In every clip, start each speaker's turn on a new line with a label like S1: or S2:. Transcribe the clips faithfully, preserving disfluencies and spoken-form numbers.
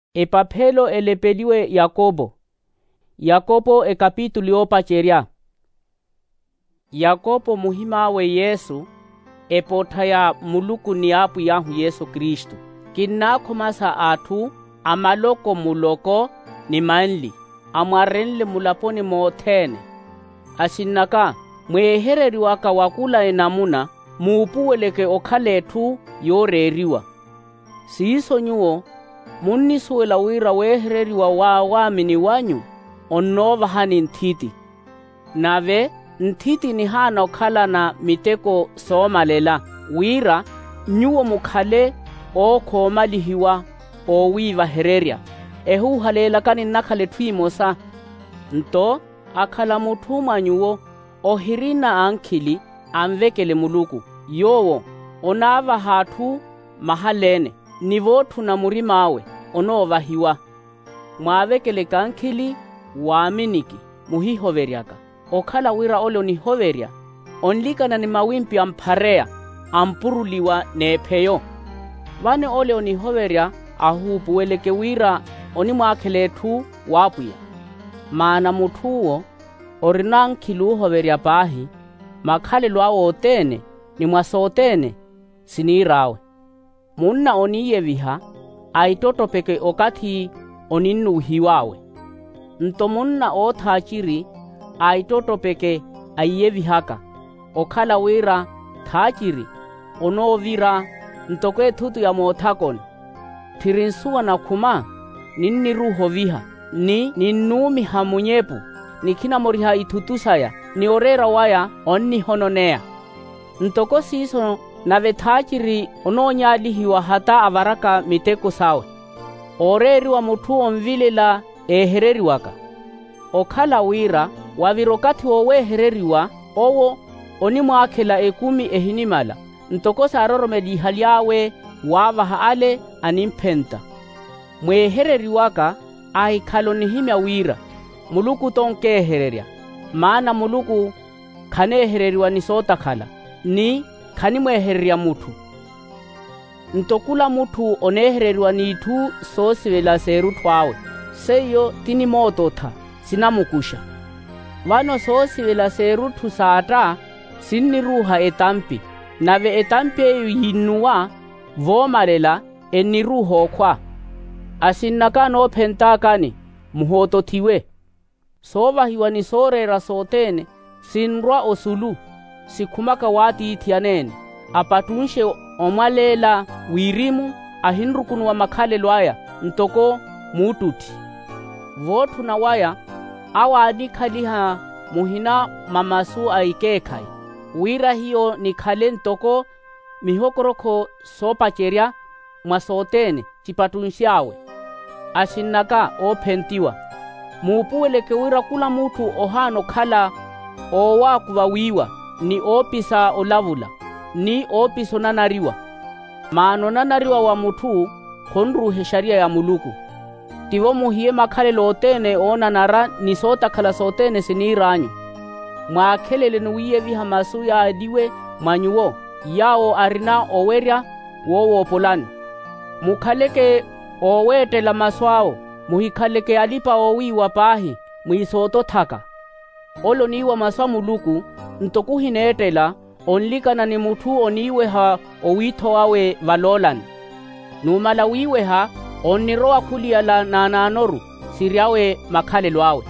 S1: Epaphelo elepeliwe Yakobo. Yakobo ekapituli opacheria. Yakobo muhimawe Yesu epotha ya muluku ni apu yahu Yesu Kristu. Kinako masa atu amaloko muloko ni manli amwarenle mulaponi mothene. Asinaka mwehereriwaka wakula enamuna muupuweleke okhalethu yoreriwa. Siiso nyuo munnisuwela wira wehereriwa wa wamini wanyu onnova hani nthiti. Nave nthiti ni hana okhala na miteko soomalela wira nyuo mukhale okhomalihiwa owiva hereria. Ehu halela kani nakhale twimosa. Nto akhala muthu mwanyuo ohirina ankhili amvekele muluku. Yowo onava hathu mahalene nivothu na murimawe onovahiwa. Mwavekele kankhili waaminiki muhihoveriaka. Okhala wira ole onihoveria onlikana ni mawimpi amphareya ampuruliwa nepheyo. Vane ole onihoveria ahupuweleke wira onimwakhelethu wapuya. Maana muthuwo orina nkhili uhoveria pahi makhale lwawo otene ni mwasotene sinirawe. Munna oniyeviha aitotopeke okathi oninnuhiwawe. Nto munna othachiri aitotopeke aiyevihaka okhala wira thachiri onovira ntokwe thutu ya mothakoni. Thirinsuwa na khuma ninniruhoviha ni ninnumiha munyepu nikhina moriha ithutusaya ni orera waya onnihononeya. Ntoko siso nave thachiri ononyalihiwa hata avaraka miteko sawe. Oreriwa muthu omvilela ehereriwaka. Okhala wira wavirokathi owehereriwa owo onimwakhela ekumi ehinimala. Ntoko saroromeliha lyawe wavaha ale animphenta. Mwehereriwaka ahikhalo nihimya wira muluku tonkehereria. Maana muluku khanehereriwa ni sotakhala ni khanimwehereria muthu. Ntokula muthu onehereriwa nithu soosivela seru thwawe seyo tini moototha sinamukusha. Vano soosivela seruthu saata sinniruha etampi nave etampi eyu yinnuwa vomalela enniruhokhwa. Asinnaka noophentakani muhotothiwe. Soovahiwa ni soorera sootene sinrwa osulu sikhumaka waatiithiyanene apatunshe omwalela wirimu ahinrukunuwa makhale lwaya ntoko muututhi. Vothu na waya awaanikhaliha muhina mamasu aikekhai. Wira hiyo nikhale ntoko mihokorokho soopacherya mwasootene chipatunshawe. Asinnaka oophentiwa muupuweleke wira kula muthu ohano khala owakuvawiwa ni opisa olavula ni opisa onanariwa. Maana onanariwa wa muthu khonruhe sharia ya muluku. Tivo muhiye makhale lootene onanara ni sotakhala sootene siniranyu. Mwaakhelele nuwiyeviha masu ya adiwe mwanyuwo yawo arina owerya wowopolani. Mukhaleke owetela maswawo muhikhaleke alipa owiwa pahi mwisotothaka. Olo niwa maswa muluku ntokuhinetela onlikana ni muthu oniweha owitho wawe valolani. Numala wiweha onnirowa khuliyala nananoru siriawe makhale lwawe.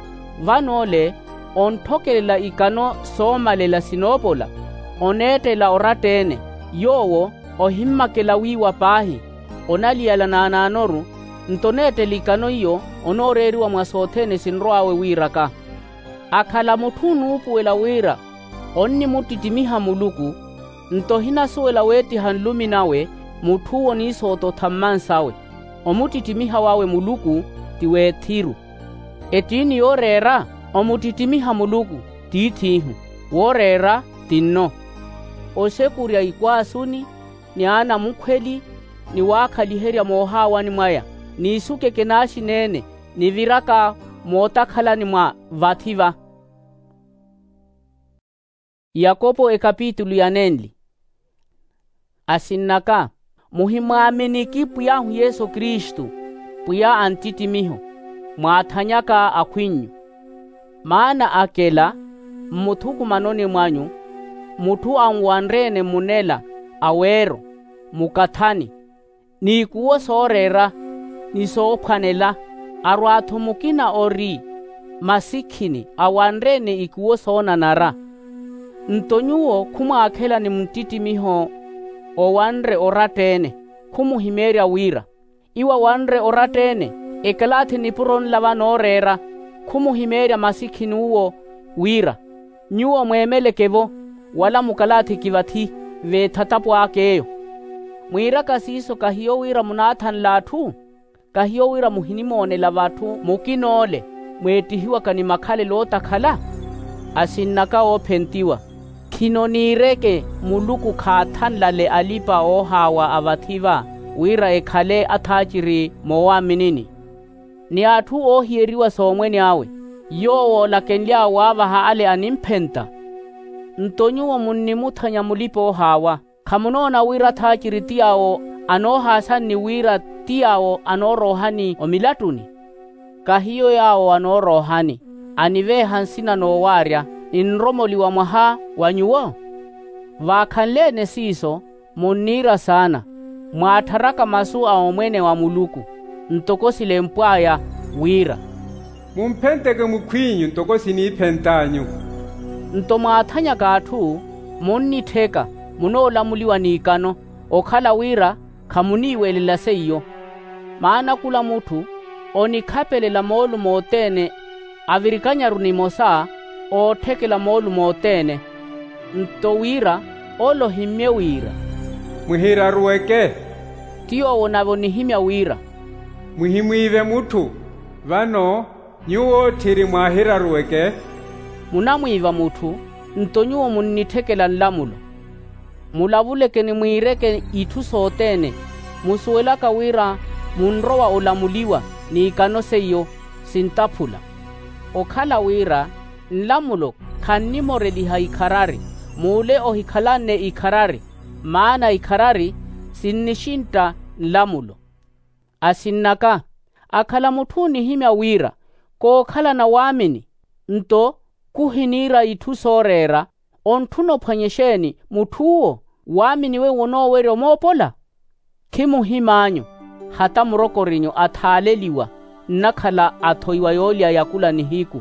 S1: Vanole onthokelela ikano soomalela sinopola onetela oratene yowo ohimmakela wiwa pahi onaliyala nananoru ntonetela ikano iyo onoreriwa mwasoothene sinroawe wiraka. Akhala muthu nuupuwela wira onni mutitimiha muluku ntohinasuwela wetiha nluminawe muthu onisoototha mmansawe. Omutitimiha wawe muluku tiweethiru. Etini yorera omutitimiha muluku tiithihu worera tinno. Osekurya ikwasuni ni ana mukhweli ni waakhaliherya moohawani mwaya ni isukeke naashinene ni viraka mootakhalani mwa vathiva. Yakobo ekapitulu yanenli. Asinnaka muhimwaminikipu yahu Yesu Kristu puya antitimiho mwathanyaka akhwinyu. Maana akela muthuku manoni mwanyu muthu angwanrene munela awero mukathani ni kuwo sorera ni soophanela arwathu mukina ori masikhini awanrene ikuwo sonanara. Ntonyuwo khumwaakhela ni mtitimiho owanre oratene khumuhimerya wira. Iwa wanre oratene ekalathi nipuronla vanorera khumuhimerya masikhini uwo wira. Nyuwo mwemelekevo wala mukalathi kivathi vethatapu akeyo. Mwira kasiso kahiyo wira munathanla athu kahiyo wira muhinimonela vathu mukinole mwetihiwa kani makhale lotakhala. Asinnaka ophentiwa kinonireke muluku khathanlale alipa ohawa avathiva wira ekhale athachiri mowaminini. Ni athu ohiyeriwa somweni awe yowo lakenlya wavaha ale animphenta. Ntonyuwo munnimuthanya mulipo ohawa khamunona wira thachiri tiyawo anohasani wira tiyawo anorohani omilatuni. Kahiyo yawo anorohani anive hansina nowarya inromoliwa mwaha wanyuwo. Vakhanlene siso munira sana mwatharaka masu aomwene wa muluku ntokosile mpwaya wira.
S2: Mumphenteke mukhwinyu ntokosi niiphentanyu.
S1: Nto mwathanya kathu munnitheka munolamuliwa nikano okhala wira khamuniwelela seiyo. Maana kula muthu onikhapelela molu motene avirikanya mosa othekela molu motene. Nto wira olohimye wira.
S2: Muhira ruweke
S1: tiyo wonavo nihimya wira.
S2: Muhimwive muthu vano nyuwo thiri mwahira ruweke.
S1: Munamwiva muthu ntonyuwo munnithekela nlamulo. Mulavuleke ni mwireke ithu sotene musuwelaka wira munrowa olamuliwa ni ikano seiyo sintaphula. Okhala wira nlamulo khannimoreliha ikharari mule ohikhalane ikharari. Maana ikharari sinnishinta nlamulo. Asinnaka akhala muthu nihimya wira kookhala na waamini nto kuhinira ithu sorera onthunophwanyesheni muthuwo waaminiwe wonowere omopola. Khimuhimanyo hata murokorinyo athaleliwa nnakhala athoiwa yolya yakula nihiku.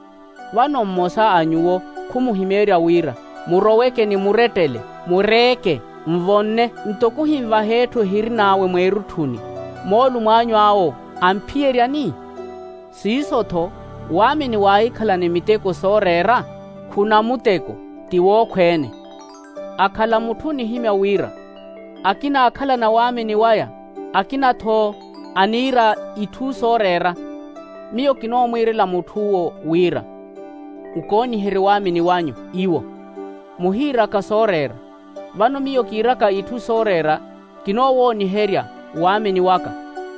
S1: Vano mmosa anyuwo khumuhimerya wira muroweke ni muretele mureke mvonne ntokuhimva hethu hiri nawe mweruthuni molu mwanyu awo amphieryani. Siisotho waamini waikhala ni miteko sorera khuna muteko tiwokhwene. Akhala muthu nihimya wira akina akhala na waamini waya akina tho anira ithu sorera. Miyo kinomwirela muthuwo wira ukonihere waamini wanyu iwo muhira kasorera. Vano miyo kiraka ithu sorera kinowoniherya waamini waka.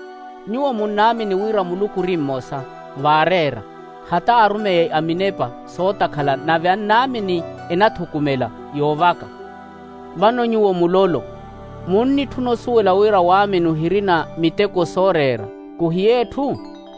S1: Nyuwo munnaamini wira mulukuri mmosa varera hata arume aminepa sotakhala nave annaamini enathukumela yovaka. Vano nyuwo mulolo munnithu nosuwela wira waamini uhirina miteko sorera kuhiyethu.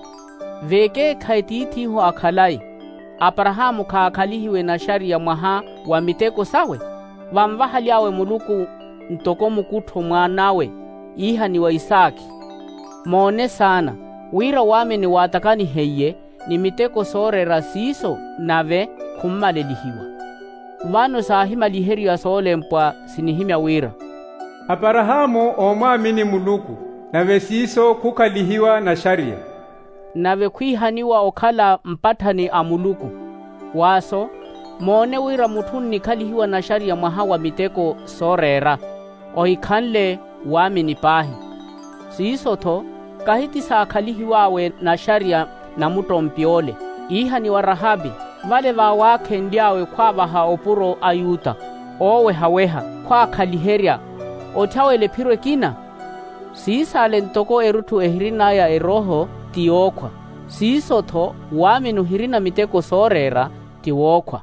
S1: Veke khaitiithiho akhalai Abrahamu khaakhalihiwe na shariya mwaha wa miteko sawe. Vamvahalyawe muluku ntoko mukutho mwanawe ihani wa Isaki. Mone sana wira waamini watakani heye ni miteko sorera siso nave khummalelihiwa. Vano sahima liherya solempwa sinihimya wira.
S2: Abrahamu omwamini muluku nave siso kukhalihiwa na shariya.
S1: Nave khwihaniwa okhala mpathani a muluku. Waso mone wira muthu nikhalihiwa na shariya mwaha wa miteko sorera ohikhanle waamini pahi. Siisotho kahiti saakhalihiwawe na shariya na mutompiole ihani wa Rahabi vale vawakhendyawe khwavaha opuro ayuta owehaweha khwakhaliherya othawele phirwe kina. Siisale ntoko eruthu ehirinaya eroho tiyokhwa. Siisotho waamini uhirina miteko sorera tiwokhwa.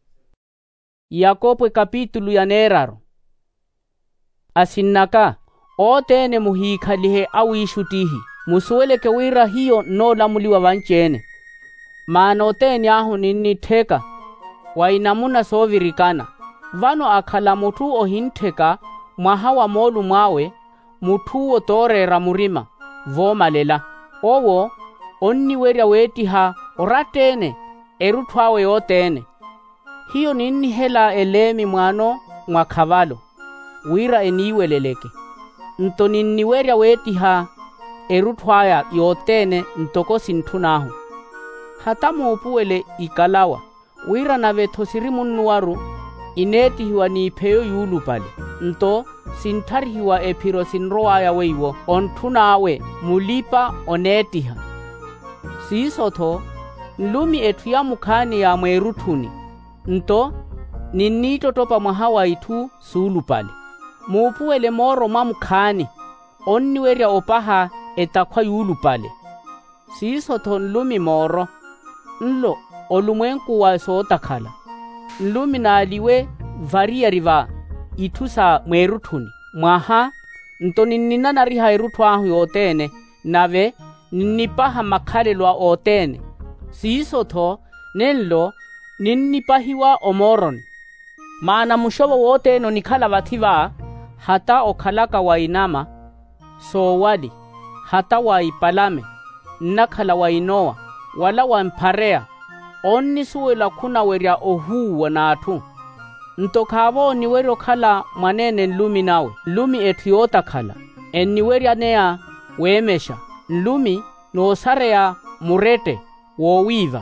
S1: Yakobo kapitulu ya neraro. Asinnaka otene muhikhalihe awishutihi musuweleke wira hiyo nolamuliwa vanchene. Maana otene ahu ninitheka wainamuna sovirikana. Vano akhala mutu ohintheka mwahawa molu mwawe mutuwo torera murima vomalela. Owo onniwerya wetiha oratene eruthwawe otene. Hiyo ninnihela elemi mwano mwakhavalo wira eniweleleke. Nto ninniwerya wetiha eruthwaya yotene ntoko sinthunahu. Hata muupuwele ikalawa wira navetho sirimunnuwaru inetihiwa niipheyo yulupale. Nto sintharihiwa ephiro sinroaya weiwo onthunawe mulipa onetiha. Siisotho nlumi ethu ya mukhani ya mweruthuni. Nto ninnitotopa mwahawa ithu suulupale. Muupuwele moro mwa mukhani onniwerya opaha etakhwa yulupale. Siisotho nlumi moro nlo olumwenku wa sootakhala. Nlumi naaliwe variya riva ithu sa mweruthuni mwaha. Nto ninninanariha eruthwahu yotene nave ninnipaha makhalelwa otene. Siisotho nenlo ninnipahiwa omoroni. Maana mushovo woteno nikhala vathiva hata okhalaka wainama sowali hata waipalame nnakhala wainowa wala wamphareya onnisuwela khuna werya ohuwa naathu. Nto khavo niwerya okhala mwanene nlumi nawe nlumi ethu yotakhala enniwerya neya weemesha nlumi noosareya murete wowiva.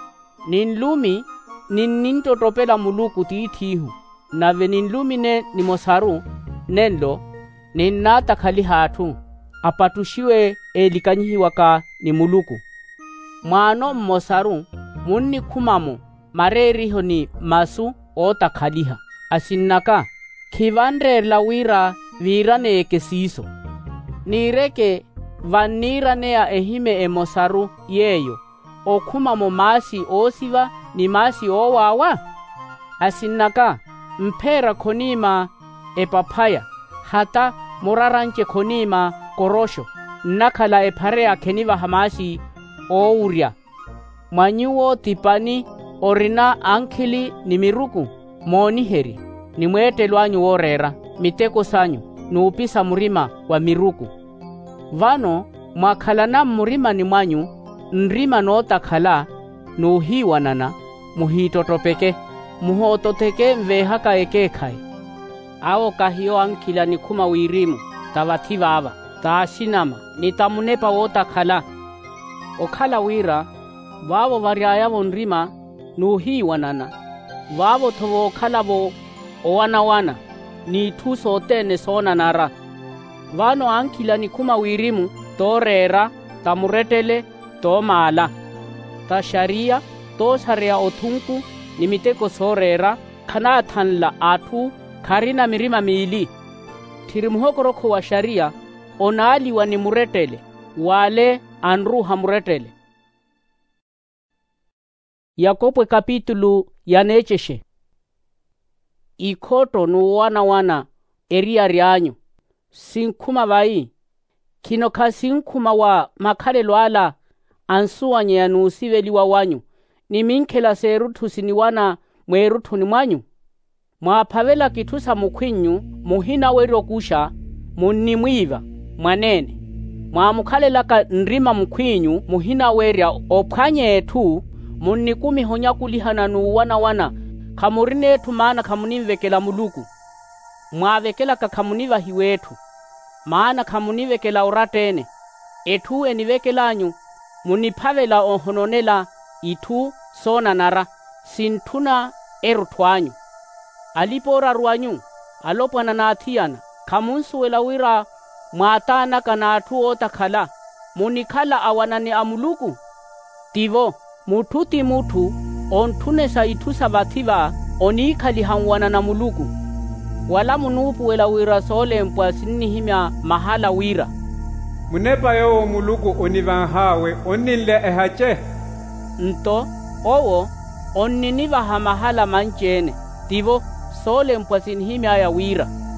S1: Ninlumi ninnintotopela muluku tiithihu nave ninlumi ne nimosaru nenlo ninnaatakhaliha athu apatushiwe elikanyihiwaka ni muluku. Mwano mmosaru munnikhumamo mareriho ni masu otakhaliha. Asinnaka khivanrerla wira viiraneeke siiso. Niireke vanniiraneya ehime emosaru yeyo okhumamo masi osiva ni masi owawa. Asinnaka mphera khonima epaphaya hata muraranche khonima korosho nnakhala ephareya khenivaha masi ourya. Mwanyuwo tipani orina ankhili ni miruku mooniheri nimweetelwanyu worera miteko sanyu nuupisa murima wa miruku. Vano mwakhalana mmurima ni mwanyu nrima nootakhala nuuhiwanana muhitotopeke muhototeke mvehaka ekekhaye. Awo kahiyo ankhila nikhuma wirimu tavathivava taashinama nitamunepa wotakhala. Okhala wira vavo varyayavo nrima nuuhiwanana vavo thovo okhalavo owanawana niithu sootene soonanara. Vano ankhila nikhuma wirimu torera tamuretele toomala ta sharia toosareya othunku ni miteko soorera khanaathanla athu kharina mirima miili. Thiri muhokorokho wa sharia onaaliwa ni muretele wale anruha muretele. Yakobo kapitulu yanecheshe. Ikhoto nuwana wana eriya ryanyu sinkhuma vai kino khasinkhuma wa makhalelo ala ansuwanyeya nuusiveliwa wanyu niminkhela seeruthu siniwana mweeruthuni mwanyu. Mwaaphavela kithu sa mukhwinyu muhina weryo kusha munnimwiva mwanene. Mwaamukhalelaka nrima mukhwinyu muhina werya ophwanye ethu munnikumihonya kulihana nuwana wana khamurineethu maana khamunimvekela muluku. Mwaavekelaka khamunivahi wethu maana khamunivekela oratene ethu enivekelanyu muniphavela ohononela ithu soonanara sinthuna eruthwanyu. Alipoorarwanyu alopwana naathiyana khamunsuwela wira mwaatanaka naathu otakhala munikhala awanane amuluku. Tivo muthu ti muthu onthunesa ithu sa vathiva oniikhalihanwana na muluku. Wala munuupuwela wira soolempwa sinnihimya mahala wira.
S2: Munepa yowo muluku onivanhawe onninle ehache.
S1: Nto owo onninivaha mahala manchene tivo soolempwa sinihimya ya wira.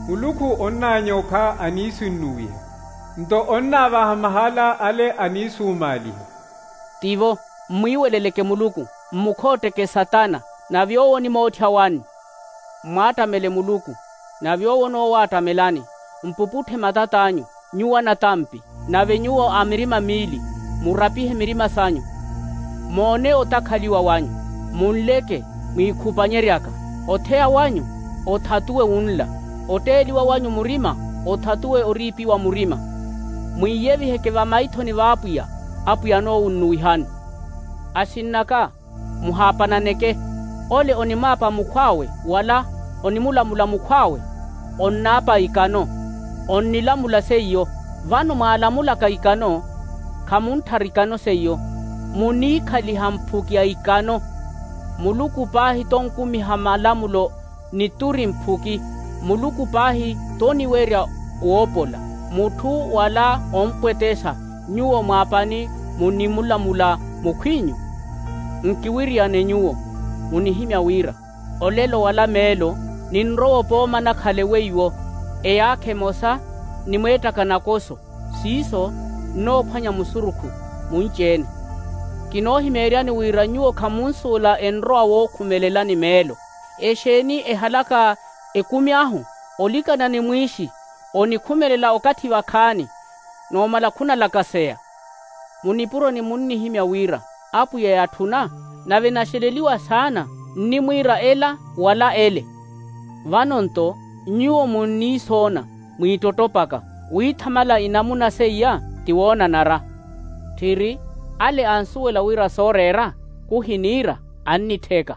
S2: Muluku onna nyoka anisu nuye. Nto onna baha mahala ale anisu mali.
S1: Tivo, mwiweleleke Muluku, mukoteke Satana, na vyowo ni mothawani. Mwatamele Muluku, na vyowo no watamelani. Mpuputhe matata anyu, nyuwa na tampi, na venyuwo amirima mili, murapihe mirima sanyu. Mone otakhaliwa wanyu, munleke, mwikupanyeriaka. Othea wanyu, othatue unla. Oteliwa wanyu murima, othatue oripi wa murima. Mwiyeviheke va maithoni va apuya, apuya no unuihani. Asinnaka, muhapananeke, ole onimapa mukwawe, wala onimulamula mukwawe, onnapa ikano, onnilamula seyo, vano maalamulaka ikano, kamuntarikano seyo, munikaliha mphukia ikano, Muluku pahi tonkumi hamalamulo nituri mphuki, Muluku pahi toni weria uopola, mutu wala ompwetesa, nyuo mwapani munimulamula mukwinyu. Nkiwiriane nyuo, munihimya wira, olelo wala melo, ninrowo poma na khaleweyo, eyake mosa, nimwetaka nakoso, siso, no panya musuruku, munchene. Kinohimeriani wira nyuo kamunsula enroa wo kumelelani melo. Esheni ehalaka ekumiahu, olika na nimwishi, onikumelela okati wakani, no malakuna lakasea. Munipuro ni munni himya wira, apu ya yatuna, na venasheleliwa sana, ni mwira ela wala ele. Vanonto, nyuo munni sona, mwitotopaka, uitamala inamuna seya, tiwona nara. Tiri, ale ansuwela wira sorera, kuhinira, anniteka.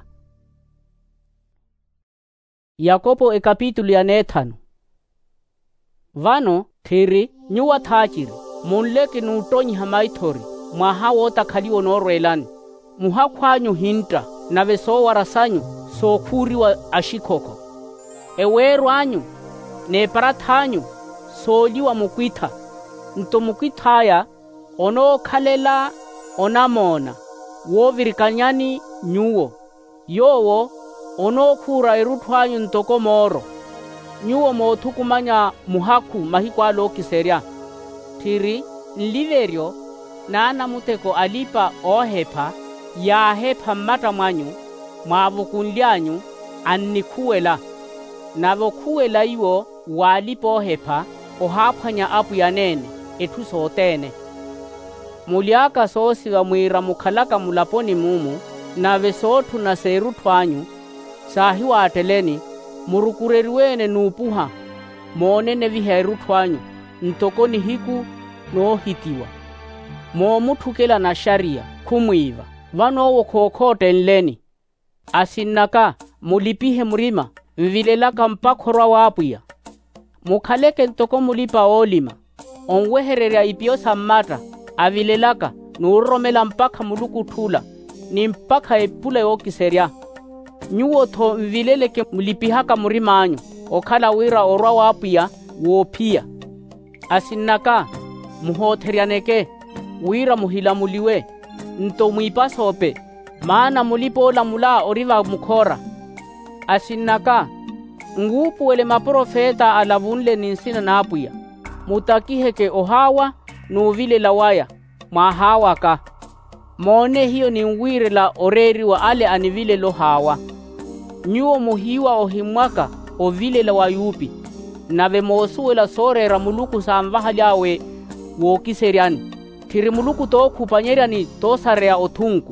S1: Yakobo e kapitulu ya nethano. Vano, tiri, nyuwa thachiri, munleki nutonyi hamaithori, mwaha wota khaliwo norwelani. Muha kwanyu hinta, nave so warasanyu, so kuriwa ashikoko. Eweru anyu, ne parathanyu, so liwa mukwitha. Nto mukwithaya, ono khalela, onamona, wo virikanyani nyuwo. Yowo, ono kura eruthwanyu ntoko moro. Nyuwo mothukumanya muhaku mahikwalo kiseria. Tiri, nliverio, nana muteko alipa ohepa, ya hepa mata mwanyu, mwavukunlyanyu, annikuwela. Navokuwela iwo, walipa ohepa, ohaphanya apu ya nene, etu sotene. Muliaka sosi wa mwira mukhalaka mulaponi mumu, nave sotu na seru thwanyu, sahiwa ateleni, murukureriwene nupuha, monene viheru thwanyu, ntokoni hiku no hitiwa. Mo muthukela na sharia, kumwiva, vano wo kokote nleni. Asinnaka, mulipihe murima, vivilelaka mpakhorwa wapuya. Mukhaleke ntoko mulipa olima, onwehereria ipio sammata, avilelaka, nuromela mpaka Muluku thula, ni mpaka epule okiseria. Nyuwo tho mvileleke mulipihaka murima anyu, okhala wira orwa wapuya, wopia. Asinnaka, muhotherianeke, wira muhilamuliwe, nto mwipasope, maana mulipo lamula oriva mukhora. Asinnaka, ngupuwele maprofeta alavunle ninsina napuya, mutakiheke ohawa, nuvile lawaya, mahawaka. Mone hiyo ni mwire la oreri wa ale anivile lo hawa. Nyuo muhiwa ohimwaka ovile la wayupi. Nave mosuwela sorera Muluku samvaha liawe wokiseriani. Tiri Muluku to kupanyeriani to sarea otunku.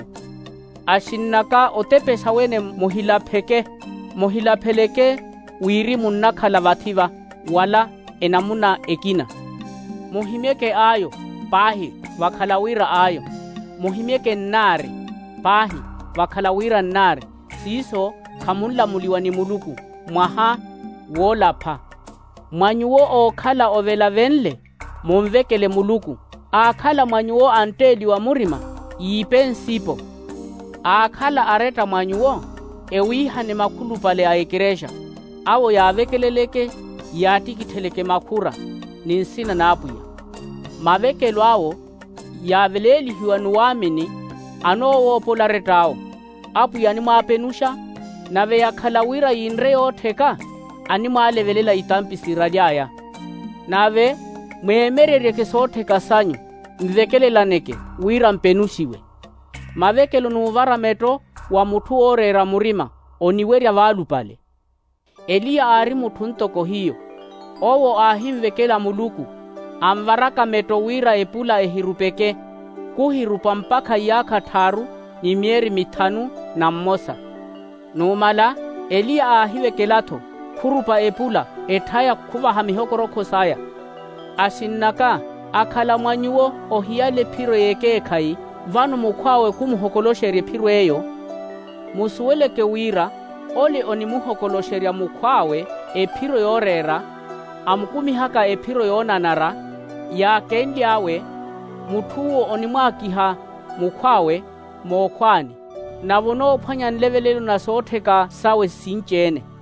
S1: Asinnaka otepe sawene mohilapeke, mohilapeleke wiri munaka lavativa, wala enamuna ekina. Mohimeke ayo, pahi, wakhalawira ayo. Mohimeke nari, pahi, wakhalawira nari. Siso, kamunla muliwa ni Muluku, mwaha, wolapa. Mwanyuwo okhala ovela venle, mumvekele Muluku. Akhala mwanyuwo anteli wa murima, yipensipo. Akhala areta mwanyuwo, ewihane makulu pale aekiresha. Awo yavekeleleke, yatikiteleke makura, ninsina napuya. Mavekelo awo, yaveleli hiwa nuwamini, anowo polaretao. Apuya ni mapenusha, nave yakhalawira yinre oteka, ani mwalevelela itampi siralyaya. Nave mwemererye kesothe kasanyu nvekelelane wira mpenushiwe. Mavekelo nuvara meto wa mutu orera murima oniwerya valu pale. Eliya ari mutu ntoko hiyo. Owo ahimvekela muluku amvaraka meto wira epula ehirupeke kuhirupa mpaka yaka taru ni mieri mitanu na mmosa. Numala Eliya ahivekelato kurupa epula etaya kuvaha mihokoroko saya. Asinnaka akala mwanyuo ohiyale piro yeke ekai vanu mukwawe kumuhokolosherye piro eyo. Musuweleke wira ole oni muhokolosherya mukwawe epiro yorera amukumihaka epiro yonanara ya kendyawe mutuwo oni mwakiha mukwawe mokwani. Nabono phanya nlevelelo na sotheka sawe sinchene.